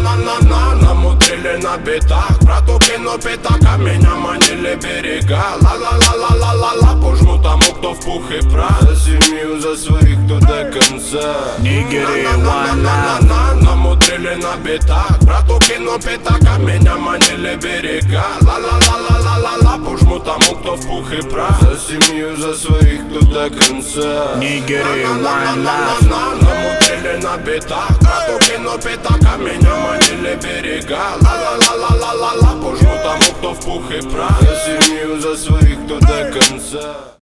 На-на-на-на-на-на, намудрили на битах. Брату кину пятака, меня манили берега. Ла-ла-ла-ла-ла-ла-ла, пожму тому, кто в пух и прах. За семью, за своих, кто до конца. На-на-на-на-на-на, намудрили на битах. Брату кину пятака, меня манили берега. Ла-ла-ла-ла-ла-ла-ла, пожму тому, кто в пух и прах. За семью, за своих, кто до конца. Намудрили на битах. Брату кину пятака, меня манили берега. Ла-ла-ла-ла-ла-ла-ла, пожму тому, кто в пух и прах. За семью, за своих, кто до конца.